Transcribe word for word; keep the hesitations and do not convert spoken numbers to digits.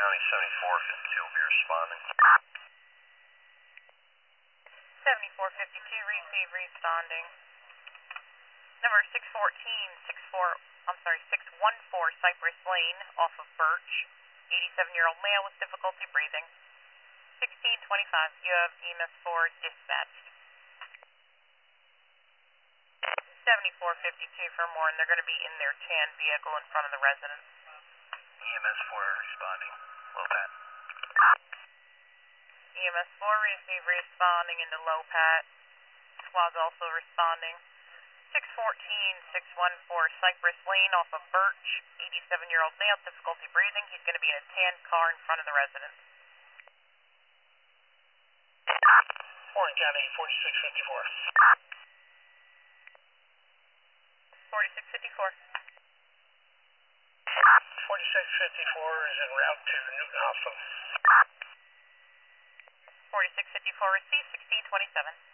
County seventy-four fifty-two will be responding. seventy-four fifty-two, receive, responding. Number six fourteen, six four, I'm sorry, six one four Cypress Lane off of Birch. eighty-seven-year-old male with difficulty breathing. sixteen twenty-five, you have E M S four dispatched. seventy-four fifty-two for more, and they're going to be in their tan vehicle in front of the residence. E M S four responding. Low pat. E M S four receive, responding into low pat. Squad's also responding. six fourteen, six one four Cypress Lane off of Birch. eighty-seven-year-old male, difficulty breathing. He's going to be in a tan car in front of the residence. Warren County forty-six fifty-four. forty-six fifty-four. forty-six fifty-four is en route to Newton Hospital. forty-six fifty-four receive, sixteen twenty-seven.